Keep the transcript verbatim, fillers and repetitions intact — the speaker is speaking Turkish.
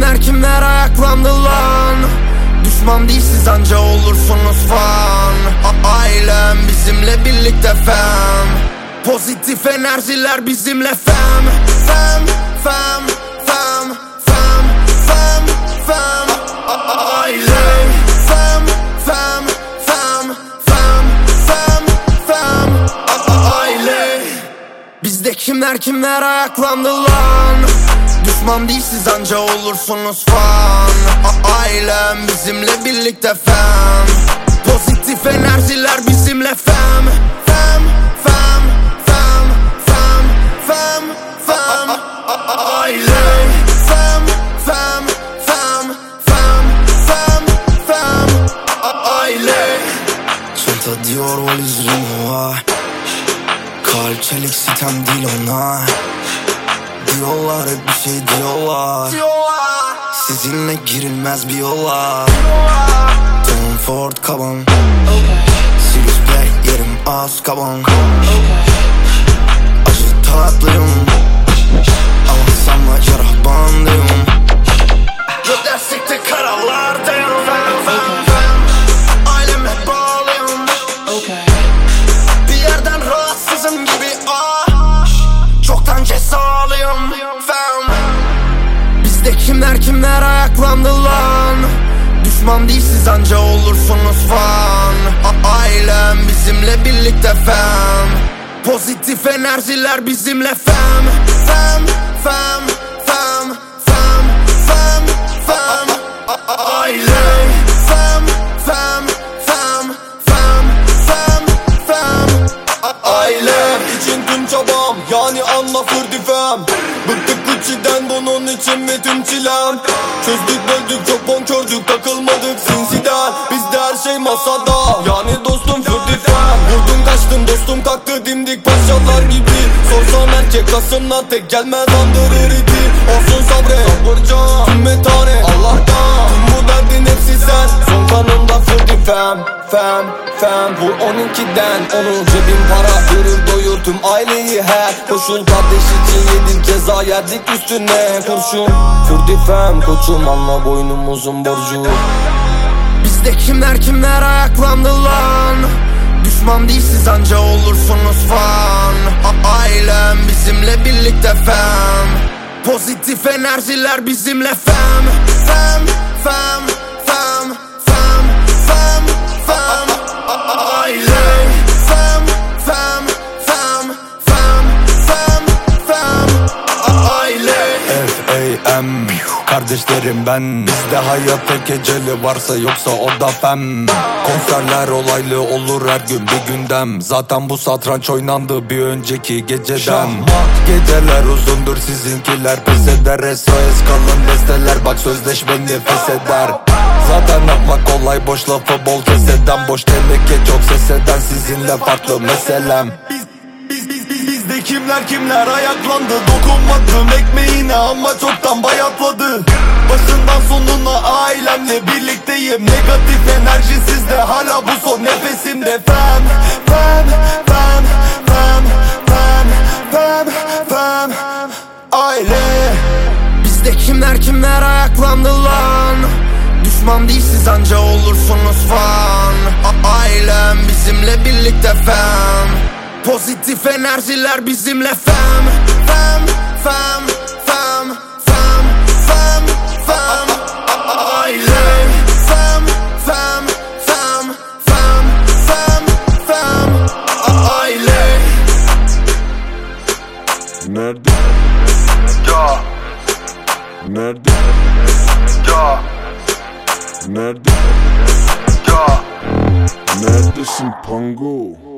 kimler kimler ayaklandı lan. Düşman değilsiz anca olursunuz fan. A Ailem bizimle birlikte fam. Pozitif enerjiler bizimle fam. Fam, fam, fam, fam, fam, fam. Ailem fam, fam, fam, fam, fam, fam. Aile. Bizde kimler kimler ayaklandı lan. Düşman değilsiz anca olursunuz fan. A Ailem bizimle birlikte fam. Pozitif enerjiler bizimle fam. Fam, fam, fam, fam, fam, fam. Ailem fam, fam, fam, fam, fam, fam. Aile. Çanta Dior valiz Rimowa. Kalp çelik sitem değil ona. Diyorlar hep bir şey diyorlar. Sizinle girilmez bir yola. Tom Ford kaban. Sirius Black yerim az kaban. Acı tatlıyım ama sanma yarah bandıyım. Gökler sikti karalardayım. Aileme bağlıyım. Bir yerden rahatsızım gibi ah. Çoktan cezalıyım fam. Bizde kimler kimler ayaklandı lan. Düşman değilsiz anca olursunuz fan. A Ailem bizimle birlikte fam. Pozitif enerjiler bizimle fam. Fam, fam, fam, fam, fam, fam. Ailem fam, fam, fam, fam, fam, fam. Ailem için tüm çabam, yani anla fırdifem. Bıktık Gucci'den, bunun için mi tüm çilem? Çözdük böldük çok bonkördük, takılmadık sinsiden. Bizde her şey masada, yani dostum fırdifem. Vurdum kaçtım dostum kalktı dimdik paşalar gibi. Sorsan erkek kasımdan tek gelmez andırır iti. Olsun sabret sabırcan tüm metane Allah'tan. Tüm bu derdin hepsi sen. Son kanımda fırdifem. Fem, fem vur on ikiden onu cebim para görür doyur tüm aileyi her koşul. Kardeş için yedik ceza yerdik üstüne kurşun. Fırdifem koçum anla boynumuzun borcu. Bizde kimler kimler ayaklandı lan. Düşman değilsiz anca olursunuz fan. A Ailem bizimle birlikte fam. Pozitif enerjiler bizimle fam. Fam, fam, fam, fam, fam, fam. Ailem fam, fam, fam, fam, fam, fam. Aile. F A M kardeşlerim ben. Bizde hayat tek eceli varsa yoksa o da fem. Konserler olaylı olur her gün bir gündem. Zaten bu satranç oynandı bir önceki geceden. Geceler uzundur sizinkiler pes eder. S O S kalın besteler bak sözleşmeni fesheder. Zaten yapmak kolay boş lafı bol keseden. Boş teneke çok ses eden sizinle farklı meselem. Biz, biz, biz, bizde kimler kimler ayaklandı. Dokunmadım ekmeğine ama çoktan bayatladı. Başından sonuna ailemle birlikteyim. Negatif enerji sizde hala bu son nefesimde. Fem, fem, fem, fem, fem, fem, fem. Aile. Bizde kimler kimler ayaklandı lan. Düşman değilsiz anca olursunuz fan. A Ailem bizimle birlikte fam. Pozitif enerjiler bizimle fam. Fam, fam, fam, fam, fam, fam. Ailem fam, fam, fam, fam, fam, fam. Aile. Nerede? Ya. Nerede? Ya. Nerede? Ya. Neredesin Pango?